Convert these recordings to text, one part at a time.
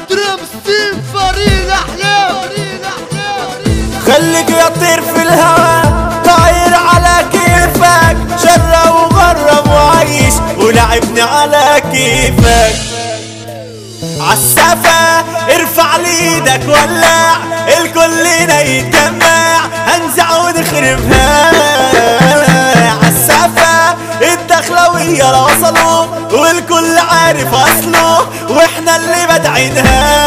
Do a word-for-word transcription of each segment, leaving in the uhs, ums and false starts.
درب ستيم فريد احلام. خليك يطير في الهوا طاير على كيفك، شرة وغرب وعيش ولعبني على كيفك. عالسفة ارفع ليدك ولع، الكل يتجمع هنزع ونخربها. عالسفة الدخلوية لو وصلوا والكل عارف اصله واحنا اللي بدعينها.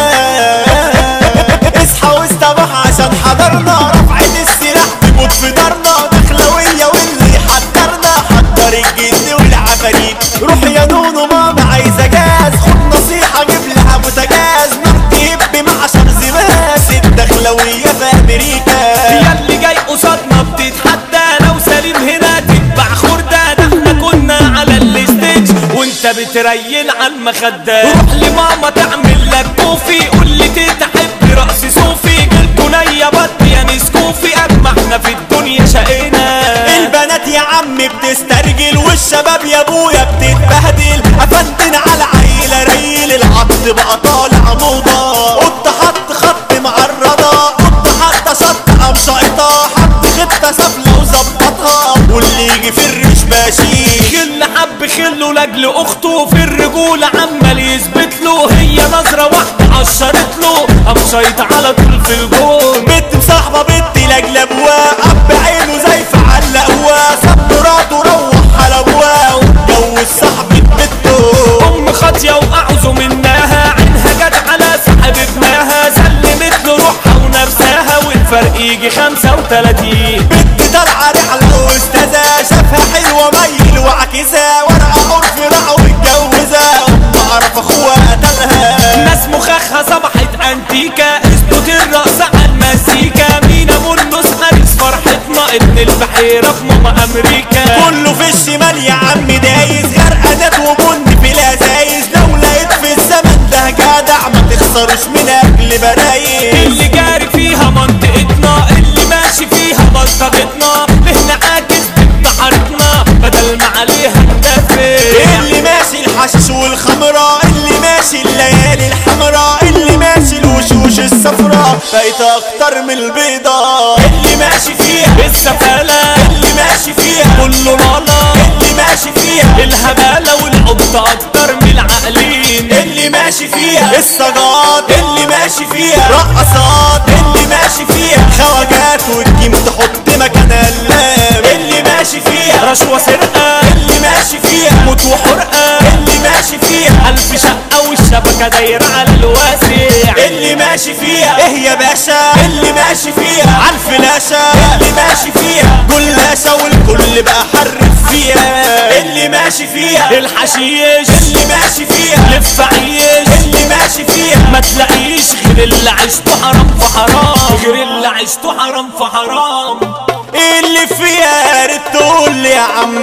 اصحى واستبح عشان حضرنا رفعة السلاح تموت في دارنا. دخلوية واللي حضرنا حضر الجن والعفاريت. روح يا نونو ماما عايزة جاز، خد نصيحة جيب لها بوتاجاز. نرتب مع عشر زماس الدخلوية في امريكا. يا اللي جاي قصادنا بتتحدى لو سليم هنا تتبع خردة. ده احنا كنا على الستيج وانت بتريل على المخدة. روح لماما تعمل لك كوفي، قول لي تيتا حب رقص صوفي. جلكوا نيا بط يا نسكوفي اجمع احنا في الدنيا شقينا. البنات يا عم بتسترجل والشباب يا ابويا بتتبهدل. افندن على عيلة ريل العبد بقى طالع موضة. قط حط خط معرضة، قط حط شط قام شايطة. حط خطة سفلة وظبطها واللي يجي في الريش ماشي. خل حب خله لاجل اخته في الرجولة عمال يثبت له. هي نظرة واحدة عشرت له قام شايط على طول في الجون. بنت مصاحبة بنت لاجل ابوها، اب عينه زي فعل ابوها. ساب مراته روح على ابوها واتجوز صاحبة بنته. ام خاطية واعوذ منها، عينها جت على صاحب ابنها. سلمت له روحها ونفسها والفرق يجي خمسة وتلاتين. بنت طالعة رحلة واستاذة شافها حلوة ميل وعكسها. ورقة عرف راح واتجوزها واعرف اخوها قتلها. ناس مخخها صبحت انتيكا اثبت الرقص على المزيكا. مينا منوس حارس فرحتنا ابن البحيرة في ماما امريكا. كله في الشمال يا عم دايس، غرقانات وبن في الازايز. لو لقيت في الزمن ده جدع ما تخسروش من اجل برايز. اللي جاري فيها منطقتنا اللي ماشي فيها منطقتنا. لهنا عاكس بتحارتنا بدل ما عليها ندافع. اللي ماشي الحشيش والخمرة، اللي ماشي الليالي الحمراء. اللي ماشي الوشوش الصفراء بقيت اكتر من البيضة. اللي ماشي فيها السفالة اللي ماشي فيها كله لالا. اللي ماشي فيها الهبالة والعبط اكتر من العقلين. اللي ماشي فيها السجاد. اللي ماشي فيها رقصات. اللي ماشي فيها خواجات والجيم تحط مكان اللام. اللي ماشي فيها رشوة سرقة. اللي ماشي فيها موت وحرقة. اللي ماشي فيها ألف شقة والشبكة دايرة على الواسع. اللي ماشي فيها ايه يا باشا. اللي ماشي فيها عالفلاشة. اللي ماشي فيها جلاشة والكل بقى حرف فيها. اللي ماشي فيها الحشيش. اللي ماشي فيها لف عيش. اللي ماشي فيها ما تلاقيش غير اللي عشته حرام في حرام. غير اللي عشته حرام في حرام. اللي فيها ريت تقول لي يا عم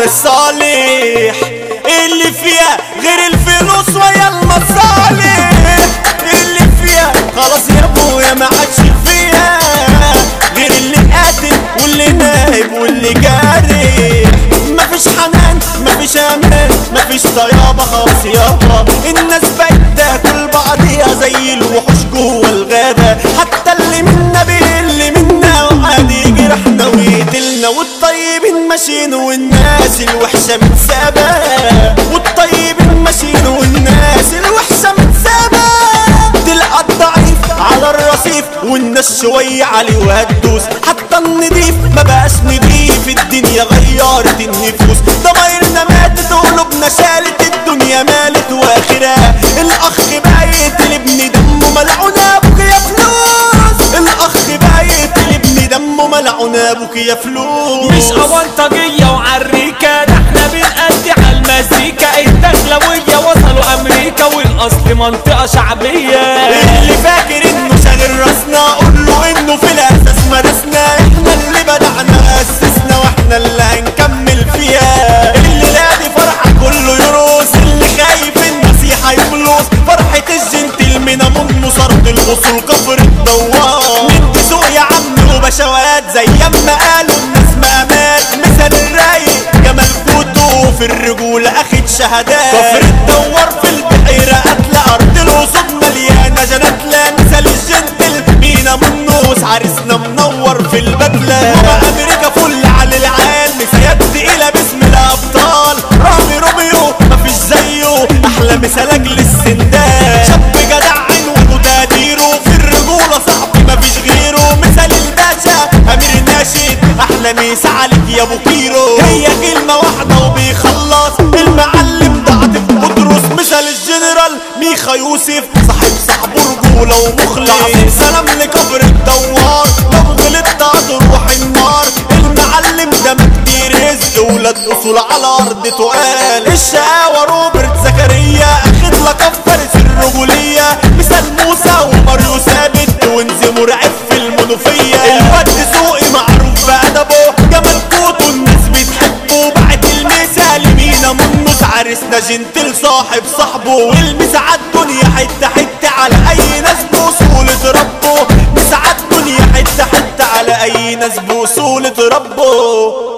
صالح. اللي فيها غير الفلوس ويا المصالح. اللي فيها خلاص يا ابويا ما عادش فيها غير اللي قاتل واللي نايب واللي جارح. مفيش حنان مفيش امان مفيش طيابة خلاص يابا. الناس بقت تاكل بعضيها زي الوحوش جوه الغابة. حتى اللي منا باللي منا وعادي يجرحنا ويقتلنا. والطيبين ماشيين والناس الوحشة متسابة. والطيبين ماشيين والناس الوحشة متسابة. تلقى الضعيف على الرصيف والناس شوية عليه وهتدوس. حتى النضيف ما بقاش نضيف، الدنيا غيرت النفوس. ضمايرنا ماتت وقلوبنا شالت، الدنيا مالت واخرها. الاخ بقى يقتل ابن دمه ملعون ابوك يا فلوس. الاخ بقى يقتل ابن دمه ملعون ابوك يا فلوس. مش اونطاجية وعريكة، ده احنا بنأدي على المزيكا. الدخلوية وصلوا امريكا والاصل منطقة شعبية. اللي فاكر انه شاغل راسنا قول له انه في الاساس مدرسنا. احنا اللي بدعنا اسسنا واحنا اللي هنكمل فيها. اللي لاقي فرحة كله يروس، اللي خايف النصيحة يفلوس. فرحة الجنتلمينا منه صرد الوصول كفر الدوار. ندي سوق يا عم وبشوات زي ما قالوا الناس مقامات. مثل الرايق جمال كوتو في الرجولة اخد شهادات. كفر الدوار في البحيرة قتل ارض الوصول مليانة جنات. يوسف صاحب صاحبه رجولة ومخلص. تعظيم سلام لكفر الدوار، لو غلطت هتروح النار. المعلم ده مدي رزق، ولاد اصول على ارض تقال. الشقاوة روبرت زكريا اخد لقب فارس الرجولية. مثال موسى وماريو ثابت وانزي مرعب في المنوفية. الواد سوقي معروف بأدبه، جمال كوتو الناس بتحبه. بعد المثال مينا منوس عرسنا جنتل صاحب صاحبه. والمسا عالدنيا حتة حتة على اي ناس بوصول اتربوا. مسا عالدنيا حتة حتة على اي ناس بوصول اتربوا.